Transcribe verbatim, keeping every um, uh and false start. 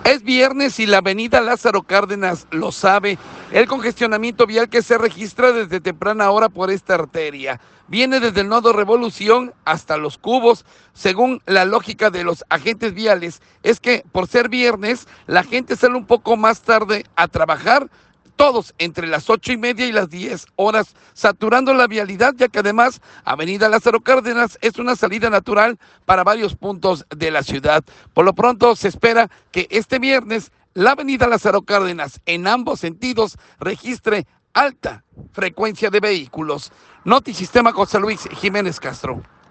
Es viernes y la avenida Lázaro Cárdenas lo sabe. El congestionamiento vial que se registra desde temprana hora por esta arteria viene desde el nodo Revolución hasta Los Cubos. Según la lógica de los agentes viales, es que por ser viernes la gente sale un poco más tarde a trabajar, todos entre las ocho y media y las diez horas, saturando la vialidad, ya que además Avenida Lázaro Cárdenas es una salida natural para varios puntos de la ciudad. Por lo pronto se espera que este viernes la Avenida Lázaro Cárdenas en ambos sentidos registre alta frecuencia de vehículos. Notisistema José Luis Jiménez Castro.